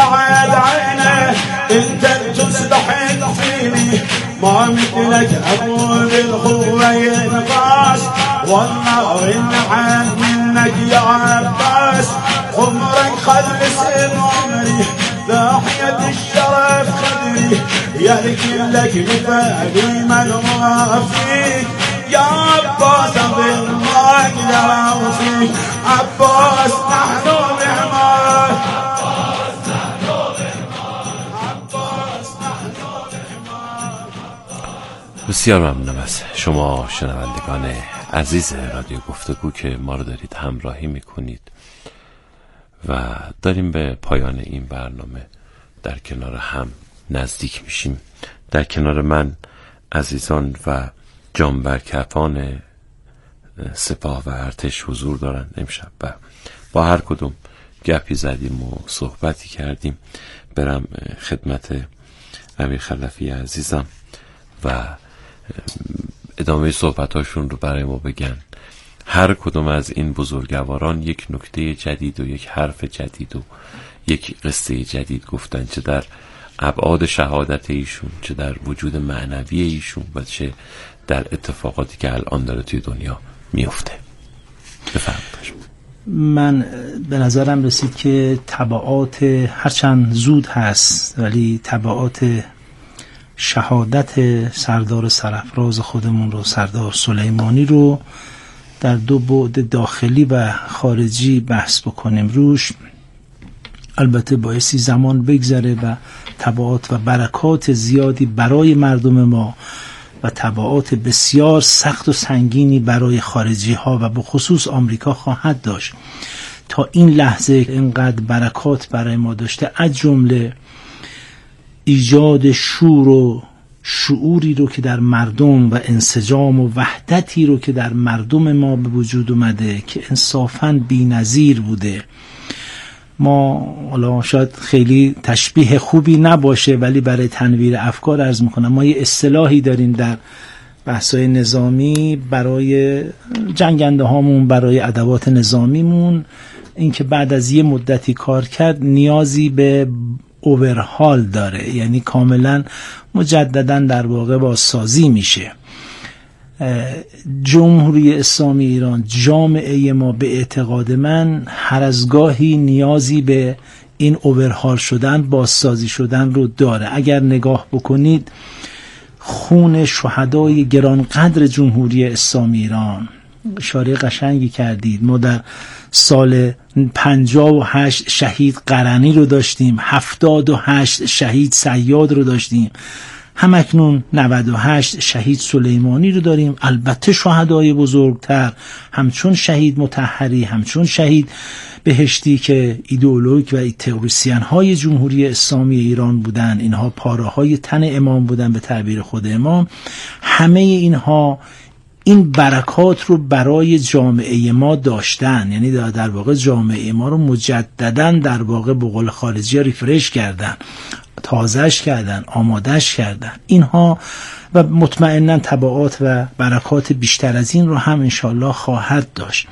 بعد عينه انت تستحق فيني ما مثلك اقول الخوة ينقاس والله النعم منك يا عباس عمرك خلص عمري ضاحية الشرف خدري يا لك بفادي ملوى فيك يا عباس بالله يا وفيك عباس نحن بحماك بسیار ممنونم از شما شنوندگان عزیز رادیو گفتگو که ما رو دارید همراهی میکنید و داریم به پایان این برنامه در کنار هم نزدیک میشیم. در کنار من عزیزان و جانورکفان سپاه و ارتش حضور دارن امشب و با هر کدوم گپی زدیم و صحبتی کردیم. برم خدمت امیر خلفی عزیزم و ادامه صحبتاشون رو برای ما بگن. هر کدوم از این بزرگواران یک نکته جدید و یک حرف جدید و یک قصه جدید گفتن، چه در ابعاد شهادت ایشون، چه در وجود معنوی ایشون و چه در اتفاقاتی که الان داره توی دنیا میفته. بفرمایید. من به نظرم رسید که تبعات هرچند زود هست ولی تبعات شهادت سردار سرافراز خودمون رو، سردار سلیمانی رو، در دو بعد داخلی و خارجی بحث بکنیم روش، البته بایستی زمان بگذره و تبعات و برکات زیادی برای مردم ما و تبعات بسیار سخت و سنگینی برای خارجی ها و به خصوص آمریکا خواهد داشت. تا این لحظه اینقدر برکات برای ما داشته، از جمله ایجاد شور و شعوری رو که در مردم و انسجام و وحدتی رو که در مردم ما به وجود اومده که انصافاً بی‌نظیر بوده. ما حالا شاید خیلی تشبیه خوبی نباشه ولی برای تنویر افکار عرض میکنم، ما یه اصطلاحی داریم در بحث‌های نظامی برای جنگنده هامون، برای ادوات نظامیمون، این که بعد از یه مدتی کار کرد نیازی به اوورهال داره، یعنی کاملا مجددا در واقع بازسازی میشه. جمهوری اسلامی ایران، جامعه ما به اعتقاد من هر از گاهی نیازی به این اوورهال شدن، بازسازی شدن رو داره. اگر نگاه بکنید خون شهدای گرانقدر جمهوری اسلامی ایران، اشاره قشنگی کردید، ما در سال 58 شهید قرنی رو داشتیم، 78 شهید صیاد رو داشتیم، همکنون 98 شهید سلیمانی رو داریم. البته شهدای بزرگتر همچون شهید مطهری، همچون شهید بهشتی که ایدئولوژ و تئوریسین های جمهوری اسلامی ایران بودن، اینها پاره های تن امام بودن به تعبیر خود امام. همه اینها این برکات رو برای جامعه ما داشتن، یعنی در واقع جامعه ما رو مجدداً در واقع به قول خارجی ریفرش کردن، تازهش کردن، آمادش کردن. اینها و مطمئناً تبعات و برکات بیشتر از این رو هم انشالله خواهد داشت.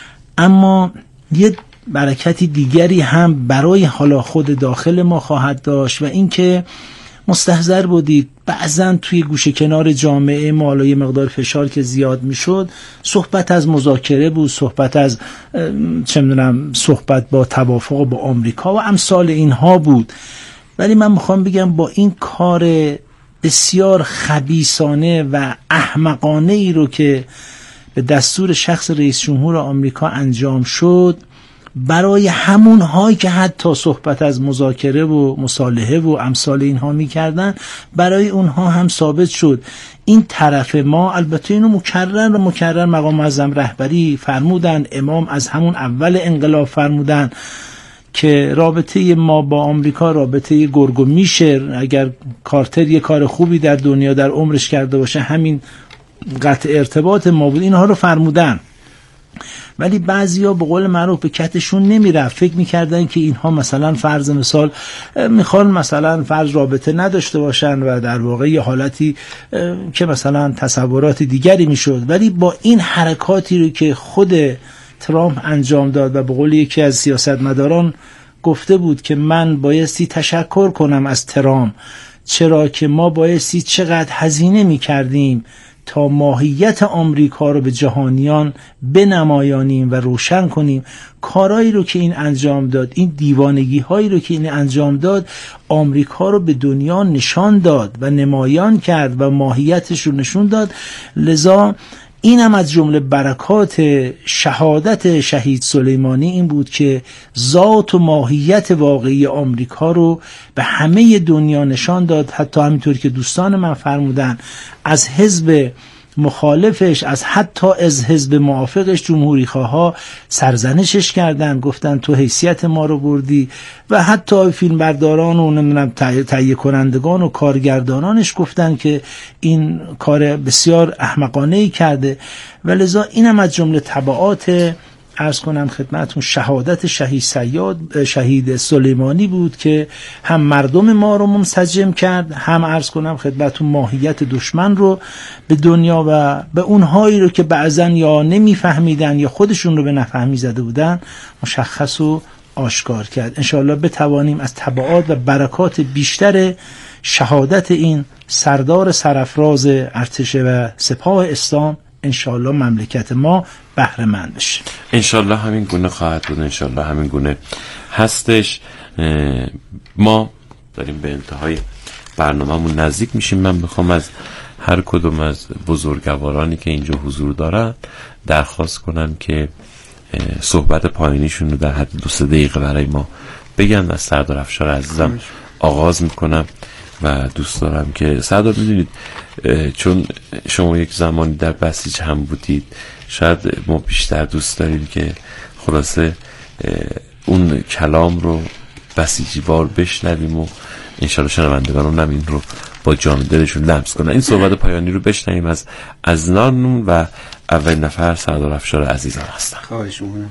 اما یه برکتی دیگری هم برای حالا خود داخل ما خواهد داشت و این که مستحضر بودید بعضا توی گوشه کنار جامعه ما حالا یه مقدار فشار که زیاد میشد، صحبت از مذاکره بود، صحبت از چه میدونم صحبت با توافق با آمریکا و امثال اینها بود. ولی من میخوام بگم با این کار بسیار خبیثانه و احمقانه ای رو که به دستور شخص رئیس جمهور آمریکا انجام شد، برای همون هایی که حتی صحبت از مذاکره و مصالحه و امثال اینها میکردن، برای اونها هم ثابت شد این طرف ما. البته اینو مکرر مقام معظم رهبری فرمودن، امام از همون اول انقلاب فرمودن که رابطه ما با آمریکا رابطه گرگ و میشه. اگر کارتر یه کار خوبی در دنیا در عمرش کرده باشه همین قطع ارتباط ما بود، اینها رو فرمودن. ولی بعضیا به قول معروف به کتشون نمیرفت، فکر میکردن که اینها مثلا فرض مثال میخوان مثلا فرض رابطه نداشته باشن و در واقع یه حالتی که مثلا تصورات دیگری میشد. ولی با این حرکاتی رو که خود ترامپ انجام داد و به قول یکی از سیاستمداران گفته بود که من بایستی تشکر کنم از ترامپ، چرا که ما بایستی چقدر هزینه می کردیم تا ماهیت آمریکا رو به جهانیان بنمایانیم و روشن کنیم. کارهایی رو که این انجام داد، این دیوانگی هایی رو که این انجام داد، آمریکا رو به دنیا نشان داد و نمایان کرد و ماهیتش رو نشون داد. لذا این هم از جمله برکات شهادت شهید سلیمانی این بود که ذات و ماهیت واقعی آمریکا رو به همه دنیا نشان داد. حتی همینطور که دوستان من فرمودن، از حزب مخالفش، حتی از حزب موافقش، جمهوری خواها سرزنشش کردن، گفتن تو حیثیت ما رو بردی، و حتی فیلمبرداران و نمیدونم تهیه کنندگان و کارگردانانش گفتن که این کار بسیار احمقانه‌ای کرده. و لذا اینم از جمله تبعات عرض کنم خدمتون شهادت شهید سلیمانی بود که هم مردم ما رو منسجم کرد، هم عرض کنم خدمتون ماهیت دشمن رو به دنیا و به اونهایی رو که بعضن یا نمیفهمیدن یا خودشون رو به نفهمی زده بودن مشخص و آشکار کرد. انشاءالله بتوانیم از تبعات و برکات بیشتر شهادت این سردار سرافراز ارتش و سپاه اسلام انشاءالله مملکت ما بهره مند بشه. انشاءالله همین گونه خواهد بود، انشاءالله همین گونه هستش. ما داریم به انتهای برنامه‌مون نزدیک میشیم. من میخوام از هر کدوم از بزرگوارانی که اینجا حضور دارن درخواست کنم که صحبت پایانیشون رو در حد 2-3 دقیقه برای ما بگن. از سردار افشار عزیزم آغاز میکنم و دوست دارم که سردار میدونید چون شما یک زمانی در بسیج هم بودید، شاید ما بیشتر دوست داریم که خلاصه اون کلام رو بسیجیوار بشنویم و انشاءالله شنوندگان هم این رو با جان دلشون لمس کنن. این صحبت پایانی رو بشنویم از نانون و اول نفر سردار افشار عزیزم هستن. خواهش میکنم.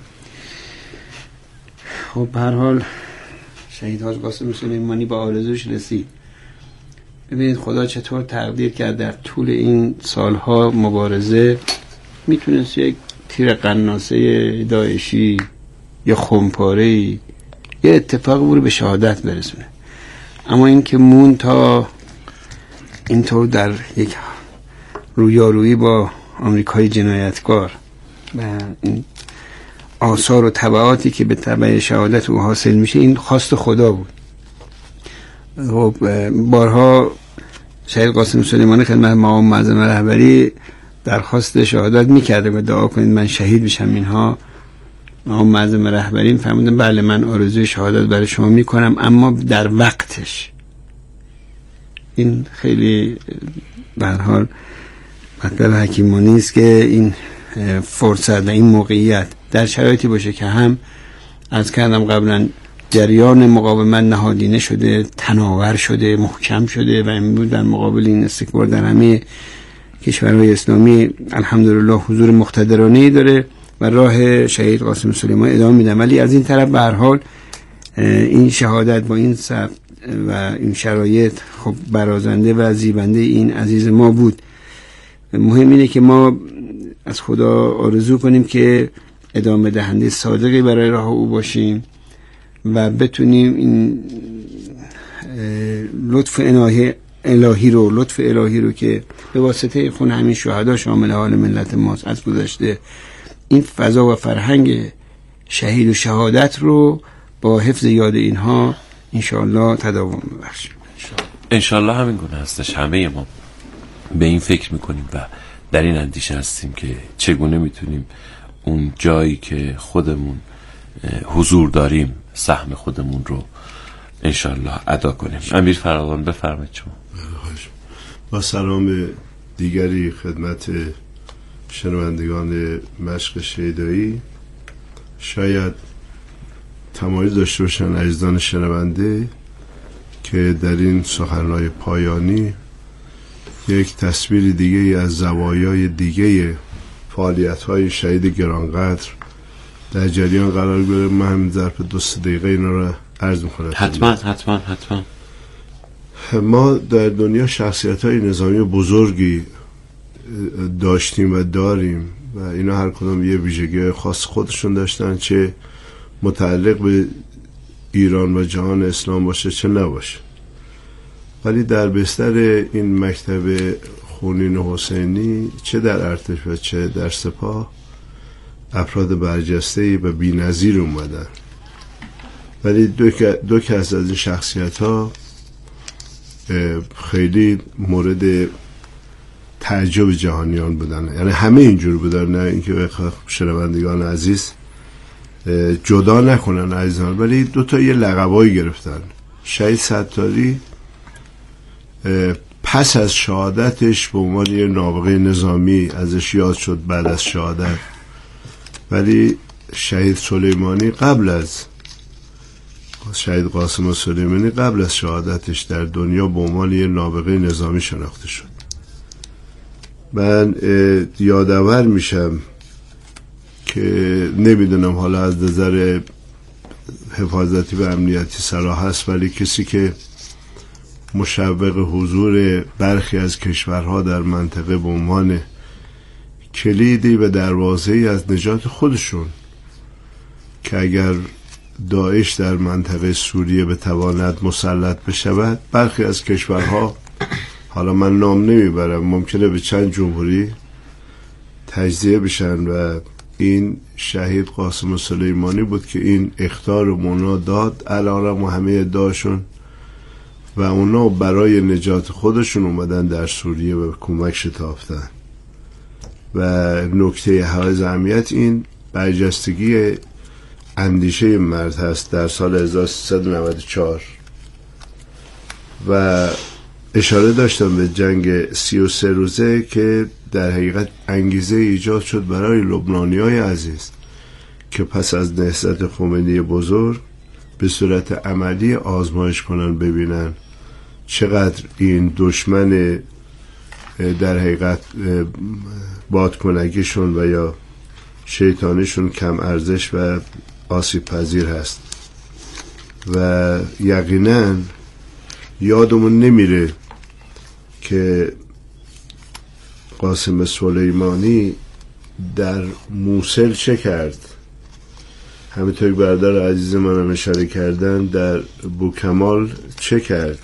خب به هر حال شهید حاج قاسم سلیمانی با آرزوش رسید. ببینید خدا چطور تقدیر کرد در طول این سالها مبارزه میتونست یک تیر قناصه داعشی یا خمپاره‌ای یه اتفاق رو به شهادت برسونه، اما این که مون تا اینطور در یک رویارویی با آمریکای جنایتکار و این آثار و تبعاتی که به تبع شهادت او حاصل میشه، این خواست خدا بود. خب بارها شهید قاسم سلیمانی خدمت مقام معظم رهبری درخواست شهادت میکرده و دعا کنید من شهید بشم. اینها مقام معظم رهبری فرمودن بله من آرزوی شهادت برای شما میکنم اما در وقتش. این خیلی به هر حال مطلب حکیمانی است که این فرصت و این موقعیت در شرایطی باشه که هم از کردم قبلا جریان مقاومت نهادینه شده، تناور شده، محکم شده و امروز در مقابل این استکبار در همه کشورهای اسلامی الحمدلله حضور مقتدرانه‌ای داره و راه شهید قاسم سلیمانی ادامه میدن. ولی از این طرف به هر حال این شهادت با این ثبت و این شرایط خب برازنده و زیبنده این عزیز ما بود. مهم اینه که ما از خدا آرزو کنیم که ادامه دهنده صادقی برای راه او باشیم و بتونیم این لطف الهی رو که به واسطه خون همین شهدا شامل حال ملت ماست از گذشته، این فضا و فرهنگ شهید و شهادت رو با حفظ یاد اینها انشاءالله تداوم ببخشیم. انشاءالله همین گونه هستش. همه ما به این فکر میکنیم و در این اندیشه هستیم که چگونه میتونیم اون جایی که خودمون حضور داریم سهم خودمون رو انشاءالله ادا کنیم. امیر فراوان بفرمایید شما. با سلام دیگری خدمت شنوندگان مشق شیدایی، شاید تمایل داشته باشن عزیزان شنونده که در این سخنرانی پایانی یک تصویر دیگه از زوایای دیگه فعالیت‌های شهید گرانقدر در جریان قرار بگیره. من همین ظرف 2-3 دقیقه اینا رو عرض می‌کنم. حتما. ما در دنیا شخصیت‌های نظامی بزرگی داشتیم و داریم و اینا هر کدوم یه ویژگی خاص خودشون داشتن، چه متعلق به ایران و جهان اسلام باشه چه نباشه. ولی در بستر این مکتب خونین حسینی چه در ارتش و چه در سپاه افراد برجسته‌ای و بی‌نظیر اومدن. ولی دو کس از این شخصیت ها خیلی مورد تعجب جهانیان بودن، یعنی همه اینجور بودن، نه اینکه شنوندگان عزیز جدا نکنن عزیزان، ولی دو تا یه لقبایی گرفتن. شهید ستاری پس از شهادتش به عنوان یه نابغه نظامی ازش یاد شد بعد از شهادت، ولی شهید سلیمانی قبل از شهید قاسم سلیمانی قبل از شهادتش در دنیا به عنوان یه نابغه نظامی شناخته شد. من یادآور میشم که نمیدونم حالا از نظر حفاظتی و امنیتی صلاح هست، ولی کسی که مشوق حضور برخی از کشورها در منطقه به عنوان کلیدی و دروازه‌ای از نجات خودشون که اگر داعش در منطقه سوریه بتواند مسلط بشود، برخی از کشورها، حالا من نام نمیبرم، ممکنه به چند جمهوری تجزیه بشن و این شهید قاسم سلیمانی بود که این اخطار مونا داد علیرغم همه ادعاشون و اونا برای نجات خودشون اومدن در سوریه و کمک شتافتن. و نکته حائز اهمیت این برجستگی اندیشه مرد هست در سال 1394 و اشاره داشتم به جنگ 33 روزه که در حقیقت انگیزه ایجاد شد برای لبنانیای عزیز که پس از نهضت خمینی بزرگ به صورت عملی آزمایش کنن، ببینن چقدر این دشمن در حقیقت بادکنکیشون و یا شیطانیشون کم ارزش و آسیب پذیر هست. و یقینا یادمون نمیره که قاسم سلیمانی در موصل چه کرد، همینطور برادر عزیز منم اشاره کردن در بوکمال چه کرد.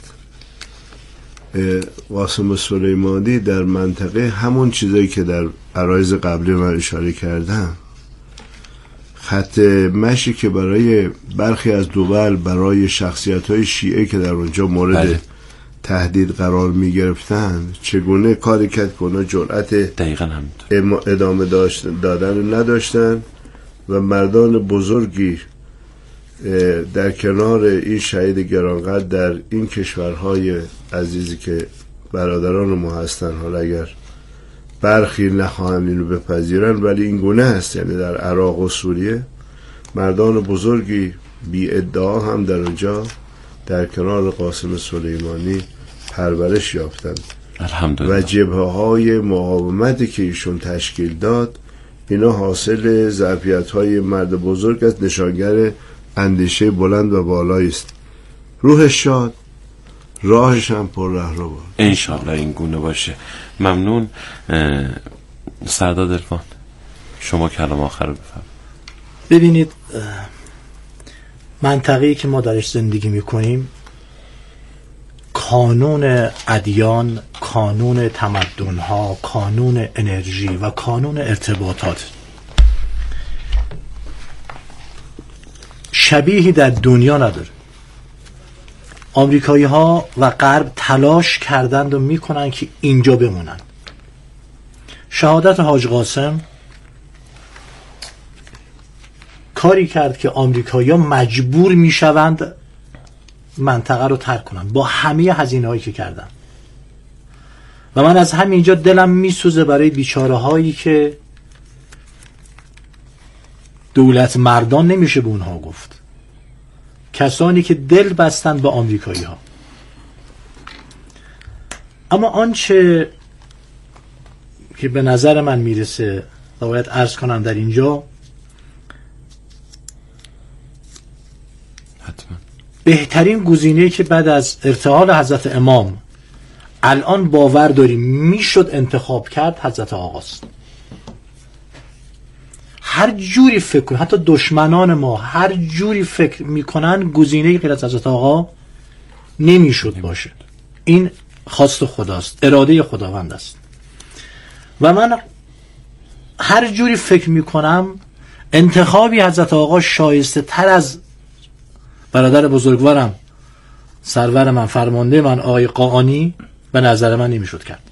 قاسم سلیمانی در منطقه همون چیزایی که در عرایض قبلی من اشاره کردم، خط مشی که برای برخی از دول برای شخصیت‌های شیعه که در اونجا مورد تهدید قرار می گرفتن چگونه کاری کرد که اونا جرأت ادامه دادن نداشتن و مردان بزرگی در کنار این شهید گرانقدر در این کشورهای عزیزی که برادران ما هستن، حالا اگر برخی نخواهند اینو بپذیرن ولی این گونه هست، یعنی در عراق و سوریه مردان بزرگی بی ادعا هم در اونجا در کنار قاسم سلیمانی پرورش یافتند و جبهه‌های مقاومتی که ایشون تشکیل داد اینا حاصل ظرفیت‌های مرد بزرگ از نشانگر اندیشه بلند و بالایی است. روحش شاد، راهش هم پر رهرو باد. انشالله این گونه باشه. ممنون. سردار عرفان، شما کلام آخر رو بفرمایید. ببینید، منطقه‌ای که ما درش زندگی میکنیم کانون ادیان، کانون تمدن‌ها، کانون انرژی و کانون ارتباطات شبیهی در دنیا نداره. آمریکایی ها و غرب تلاش کردند و میکنن که اینجا بمونن. شهادت حاج قاسم کاری کرد که آمریکایی ها مجبور میشوند منطقه رو ترک کنن با همه هزینه هایی که کردن. و من از همینجا دلم میسوزه برای بیچاره هایی که دولت مردان نمیشه به اونها گفت، کسانی که دل بستند به آمریکایی ها. اما آنچه که به نظر من میرسه و باید عرض کنم در اینجا، حتما بهترین گزینه‌ای که بعد از ارتحال حضرت امام الان باور داریم میشد انتخاب کرد حضرت آقاست. هر جوری فکر کنن، حتی دشمنان ما هر جوری فکر میکنن گزینه غیر از حضرت آقا نمیشد باشه. این خواست خداست، اراده خداوند است و من هر جوری فکر میکنم انتخابی حضرت آقا شایسته تر از برادر بزرگوارم، سرور من، فرمانده من آقای قاآنی به نظر من نمیشد کرد.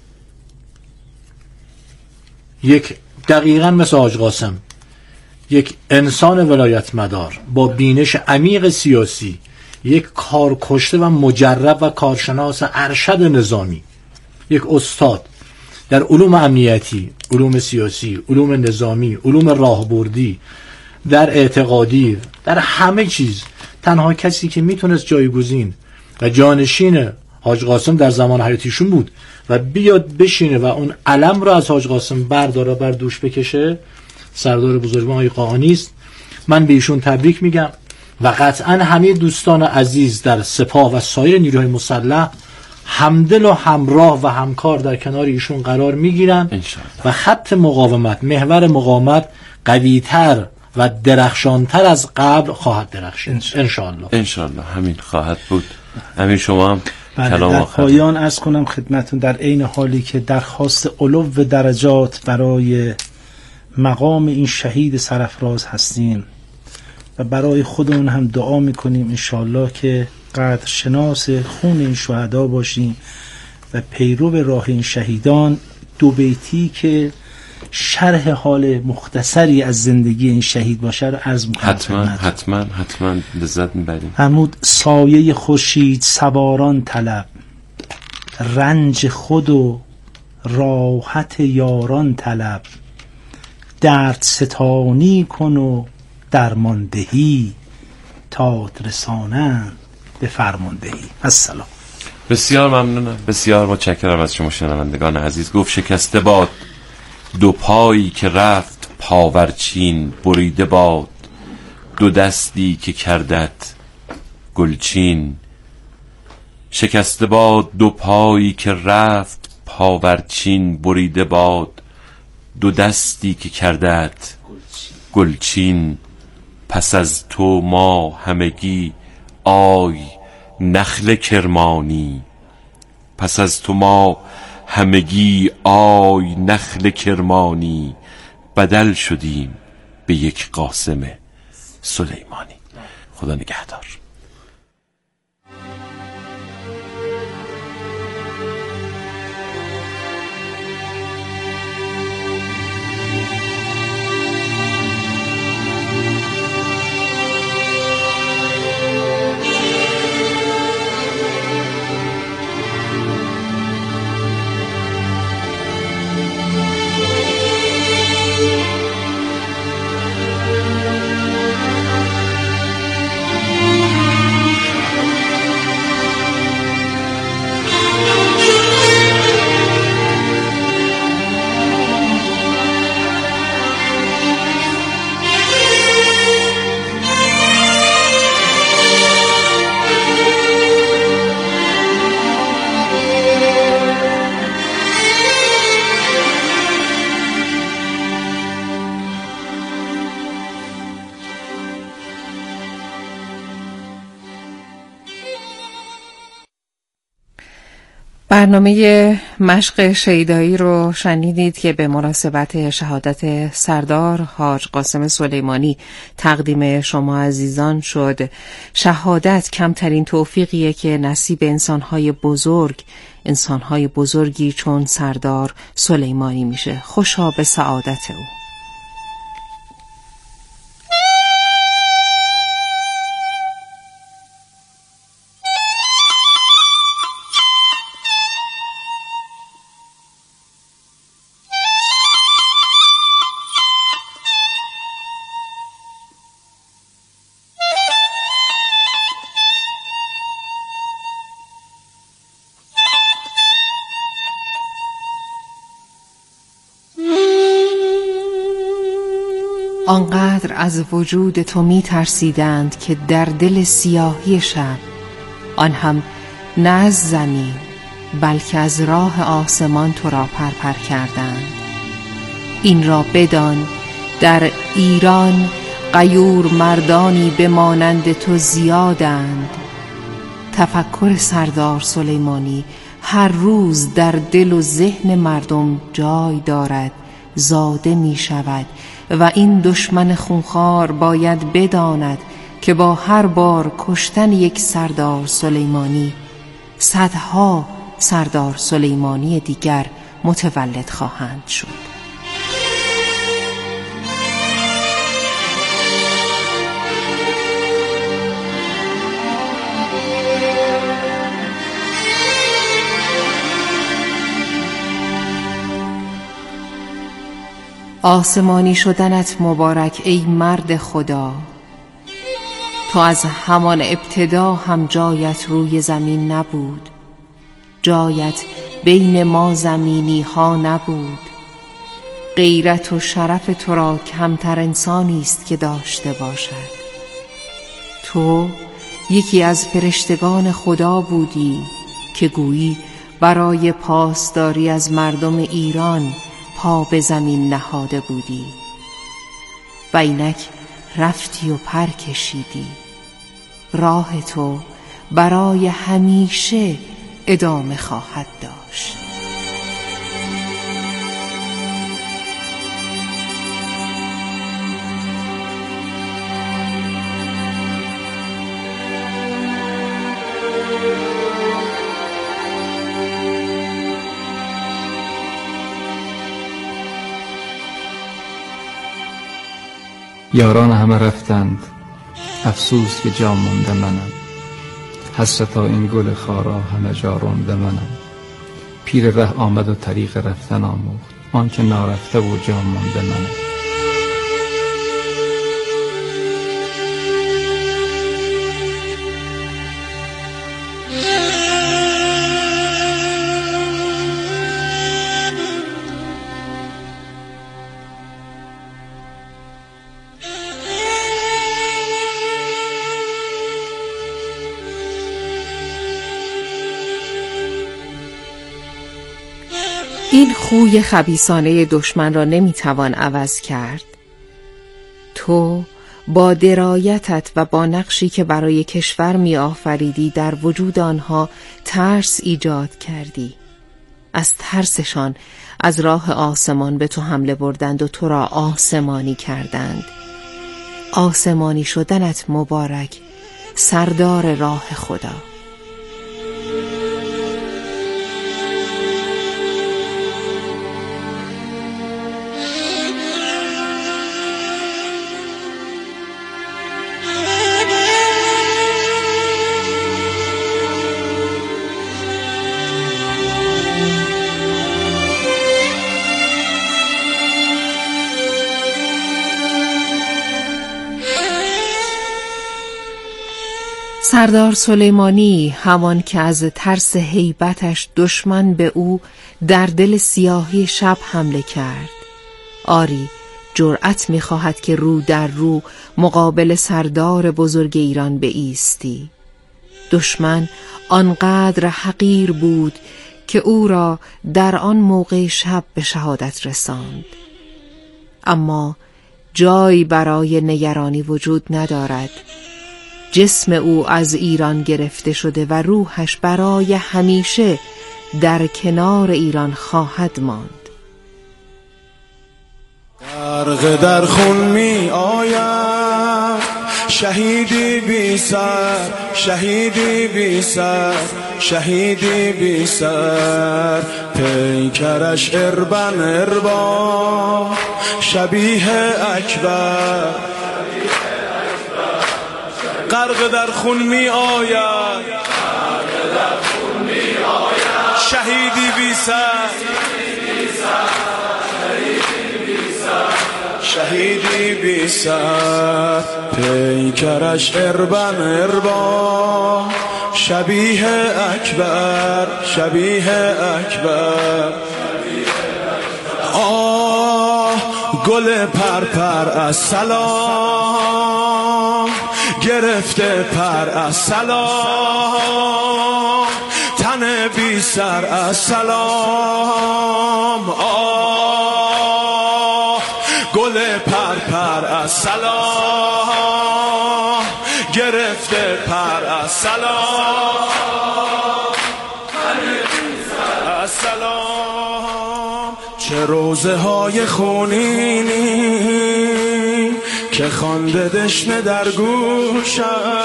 یک دقیقاً مثل حاج قاسم، یک انسان ولایت مدار با بینش عمیق سیاسی، یک کارکشته و مجرب و کارشناس ارشد نظامی، یک استاد در علوم امنیتی، علوم سیاسی، علوم نظامی، علوم راهبردی، در اعتقادی، در همه چیز تنها کسی که میتونست جایگزین و جانشین حاج قاسم در زمان حیاتیشون بود و بیاد بشینه و اون علم رو از حاج قاسم برداره، بر دوش بکشه، سردار بزرگوار آقای قاآنی است. من به ایشون تبریک میگم و قطعا همه دوستان عزیز در سپاه و سایر نیروهای مسلح همدل و همراه و همکار در کنار ایشون قرار میگیرن و خط مقاومت، محور مقاومت قوی‌تر و درخشانتر از قبل خواهد درخشید انشاءالله. همین خواهد بود. همین شما هم کلام در پایان عرض کنم خدمتون، در عین حالی که درخواست علو و درجات برای مقام این شهید سرافراز هستیم و برای خودمون هم دعا میکنیم انشاءالله که قدر شناس خون این شهدا باشیم و پیرو راه این شهیدان. دو بیتی که شرح حال مختصری از زندگی این شهید باشه رو عرض میکنم. حتما لذت میبریم. فرمود سایه خورشید سواران طلب، رنج خود و راحت یاران طلب، درد ستانی کن و درماندهی، تا رسانند به فرماندهی. السلام. بسیار ممنونم، بسیار متشکرم از شما شنوندگان عزیز. گفت شکسته باد دو پایی که رفت پاورچین، بریده باد دو دستی که کردت گلچین. شکسته باد دو پایی که رفت پاورچین، بریده باد دو دستی که کردت گلچین. پس از تو ما همگی آی نخل کرمانی، پس از تو ما همگی آی نخل کرمانی، بدل شدیم به یک قاسم سلیمانی. خدا نگهدار. برنامه مشق شیدایی رو شنیدید که به مناسبت شهادت سردار حاج قاسم سلیمانی تقدیم شما عزیزان شد. شهادت کمترین توفیقیه که نصیب انسانهای بزرگی چون سردار سلیمانی میشه. خوشا به سعادت او. آنقدر از وجود تو می ترسیدند که در دل سیاهی شب، آن هم نه از زمین بلکه از راه آسمان تو را پرپر کردند. این را بدان در ایران غیور مردانی به مانند تو زیادند. تفکر سردار سلیمانی هر روز در دل و ذهن مردم جای دارد، زاده می شود و این دشمن خونخوار باید بداند که با هر بار کشتن یک سردار سلیمانی صدها سردار سلیمانی دیگر متولد خواهند شد. آسمانی شدنت مبارک ای مرد خدا. تو از همان ابتدا هم جایت روی زمین نبود، جایت بین ما زمینی ها نبود. غیرت و شرف تو را کمتر انسانی است که داشته باشد. تو یکی از فرشتگان خدا بودی که گویی برای پاسداری از مردم ایران پا به زمین نهاده بودی و اینک رفتی و پر کشیدی. راه تو برای همیشه ادامه خواهد داشت. یاران همه رفتند، افسوس که جا مانده منم. حسرتا این گل خارا همه جا رانده منم. پیر ره آمد و طریق رفتن آموخت، آن که نارفته و جا مانده منم. این خوی خبیثانه دشمن را نمیتوان عوض کرد. تو با درایتت و با نقشی که برای کشور می آفریدی در وجود آنها ترس ایجاد کردی. از ترسشان از راه آسمان به تو حمله بردند و تو را آسمانی کردند. آسمانی شدنت مبارک سردار راه خدا. سردار سلیمانی همان که از ترس هیبتش دشمن به او در دل سیاهی شب حمله کرد. آری، جرأت می‌خواهد که رو در رو مقابل سردار بزرگ ایران بایستی. دشمن آنقدر حقیر بود که او را در آن موقع شب به شهادت رساند. اما جایی برای نگرانی وجود ندارد. جسم او از ایران گرفته شده و روحش برای همیشه در کنار ایران خواهد ماند. غرق در خون می آیم، شهیدی بی سر، شهیدی بی سر، شهیدی بی سر. پیکرش اربن اربا، شبیه اکبر. غرق در خون می آید، شهیدی بی سر، شهیدی بی سر. پیکرش اربن اربا، شبیه اکبر، شبیه اکبر. آه گل پرپر از سلام، گرفته پر از سلام، تن بی سر از سلام. آه گل پر از سلام گرفته پر از سلام از سلام. چه روزه های خونینی که خوانده دشنه در گوشت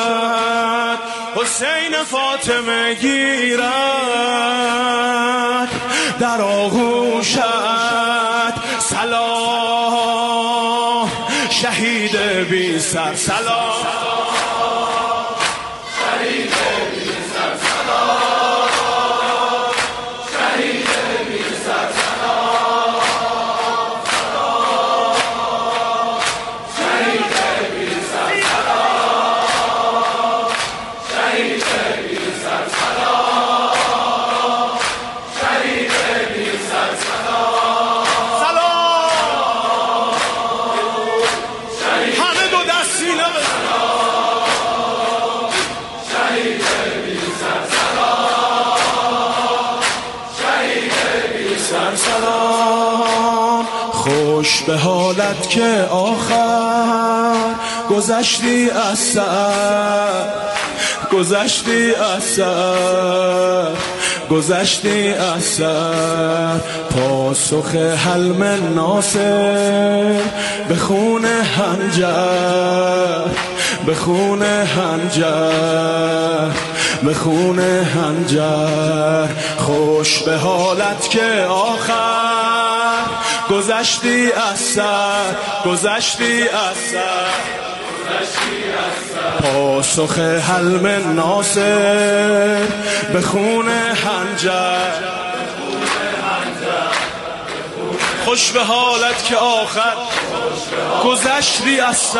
حسین فاطمه گیرد در آغوشت سلام شهید بی سر سلام شهید بی سر سلام شهید بی سر سلام شهید بی سر سلام شهید بی سر سلام شهید بی سر سلام سلام همه دو دستینه شهید بی سر سلام شهید بی سر سلام. خوش به حالت که آخر گذشتی از سر گذشتی از سر گذشتی از سر. پاسخ حلم ناصر به خون هنجر به خون هنجر به خون هنجر. خوش به حالت که آخر گذشتی از سر گذشتی از سر پاسخ حلم ناصر به خون هنجر. خوش به حالت که آخر گذشتی از سر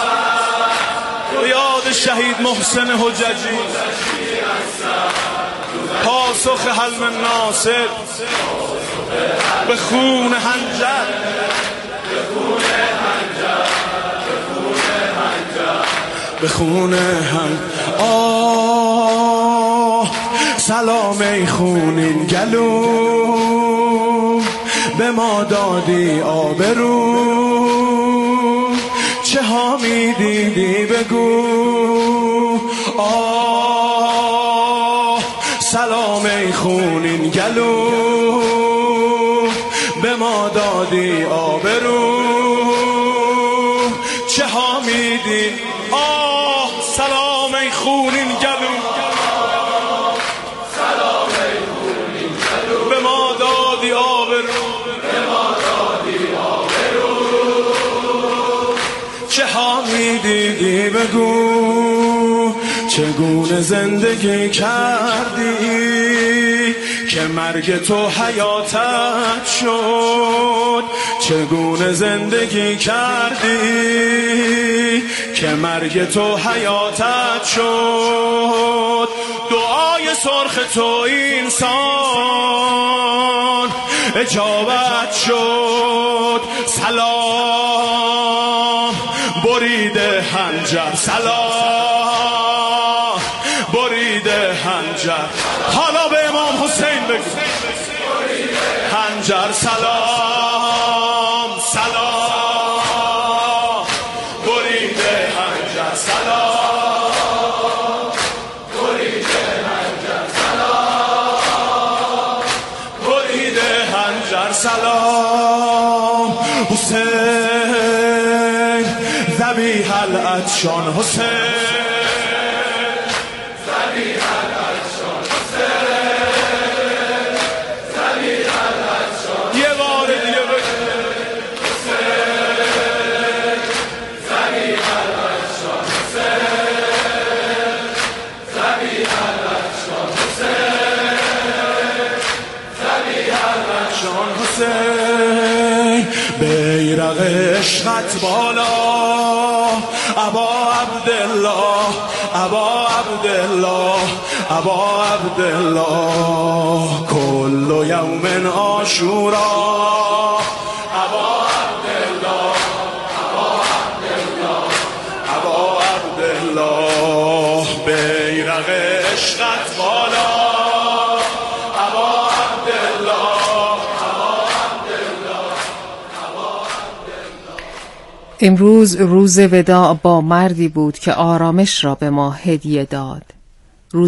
یاد شهید محسن حججی پاسخ حلم ناصر به خون هنجر به خون هم. آه سلام ای خونین گلو به ما دادی آبرو چه ها می دیدی بگو. آه سلام ای خونین گلو به ما دادی آبرو چه ها می دیدی. آه سلام ای خونین گلو سلام ای خونین گلو به ما دادی آبرو به ما دادی آبرو چه ها می دیدی بگو. چگونه زندگی کردی که مرگ تو حیاتت شد. چگونه زندگی کردی که مرگ تو حیاتت شد. دعای سرخ تو اینسان اجابت شد. سلام بریده هنجر سلام بریده هنجر. حالا به امام حسین بگو هنجر سلام سلام بریده هنجر سلام بریده هنجر سلام بریده هنجر سلام. حسین ذبیح العطشان حسین بیرق عشقت بالا ابا عبدالله ابا عبدالله ابا عبدالله کل یوم عاشورا ابا عبدالله ابا عبدالله ابا عبدالله. بیرق عشقت بالا امروز روز وداع با مردی بود که آرامش را به ما هدیه داد.